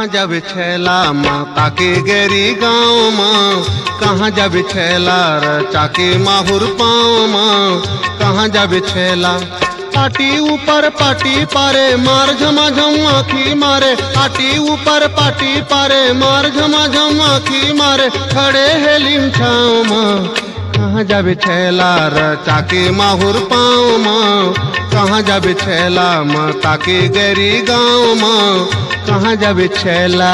कहाँ जाबे छैला माता के गेरी गाँव माँ, कहाँ जाबे छैला रचा के माहुर पाँव माँ, कहाँ जाबे छैला। पाटी ऊपर पाटी पारे मार झमाझम आँखी मारे, पाटी ऊपर पाटी पारे मार झमाझम आँखी मारे, खड़े है लिमछाओ माँ, कहाँ जाबे छैला रचा के माहुर पाँव माँ, कहाँ जाबे छैला माता के गेरी गाँव माँ, कहाँ जाबे छैला।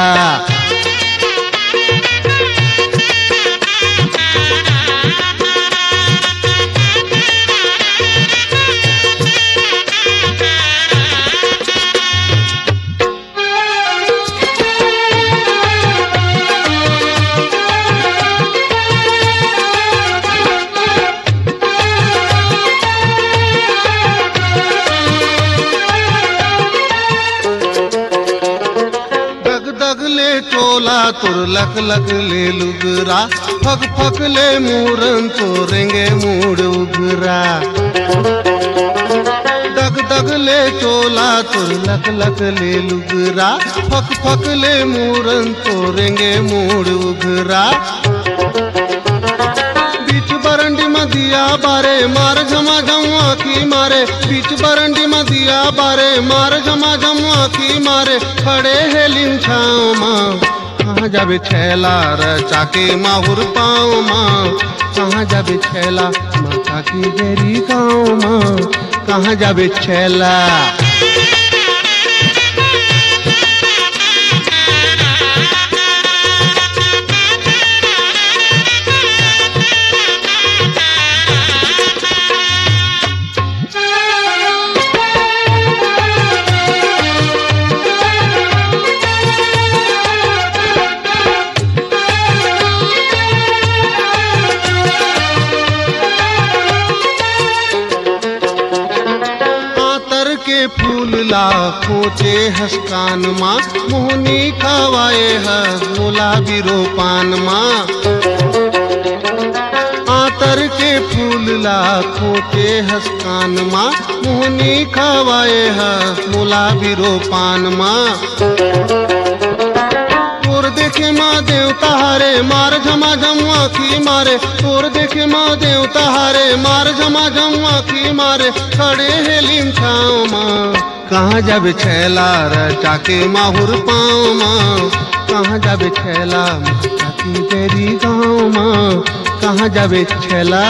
चोला तुर लख लख ले लुगरा, फक फक ले मूरन तो रेंगे मूड उगरा। दग दग ले चोला तुर लख लख ले लुगरा, फक फक ले मूरन तो रेंगे मूड उगरा। बीच बरंडी में दिया बारे मार झमाझम आँखी मारे, बीच बरंडी में दिया बारे मार झमाझम आँखी मारे, खड़े है लिमछाओ माँ, कहाँ जाबे छैला रचा के माहुर पाँव माँ, कहाँ जाबे छैला माता की गेरी गाँव माँ, कहाँ जाबे छैला। फूल लाखों चे हसकान माँ, मोहनी खवाए हस गुलाबी रोपान माँ। आतर के फूल लाखों चे हसकान माँ, मोहनी खवाए हस गुलाबी रोपान माँ। तोर देखे माँ देवता हारे मार झमाझम आँखी मारे, तोर देखे माँ देवता हारे मार झमाझम आँखी मारे, खड़े है लिमछाओ माँ, कहाँ जाबे छैला रचा के माहुर पाँव माँ, कहाँ जाबे छैला माता की गेरी गाँव माँ, कहाँ जाबे छैला।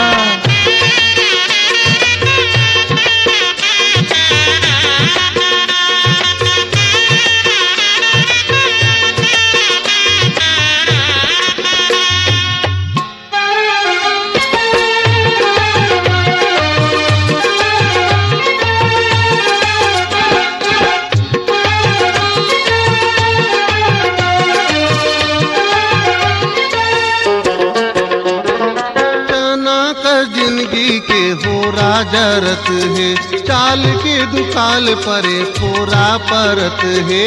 जिंदगी के हो राजरत है, चाल के दुकाल परे फोरा परत है।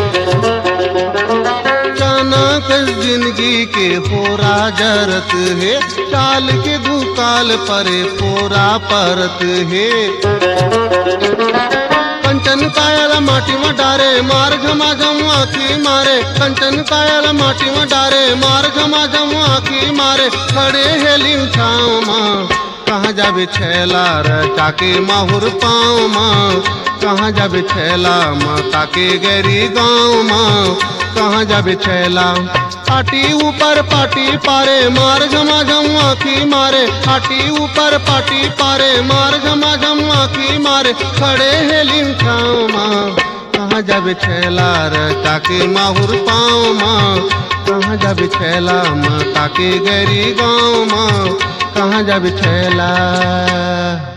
चानक जिंदगी के हो राजरत है, चाल के दुकाल परे फोरा परत है। कंचन कायल माटी में डारे मार झमाझम आँखी मारे, कंचन कायल माटी में डारे मार झमाझम आँखी मारे, खड़े है लिमछाओ माँ, कहाँ जाबे छैला रचा के माहुर पाँव माँ, कहाँ जाबे छैला माता के गेरी गाँव माँ, कहाँ जाबे छैला। पाटी ऊपर पाटी पारे मार झमाझम आँखी मारे, पाटी ऊपर पाटी पारे मार झमाझम आँखी मारे, खड़े है लिमछाओ माँ, कहाँ जाबे छैला रचा के माहुर पाँव माँ, कहाँ जाबे छैला माता के गेरी गाँव माँ, कहाँ जाबे छैला।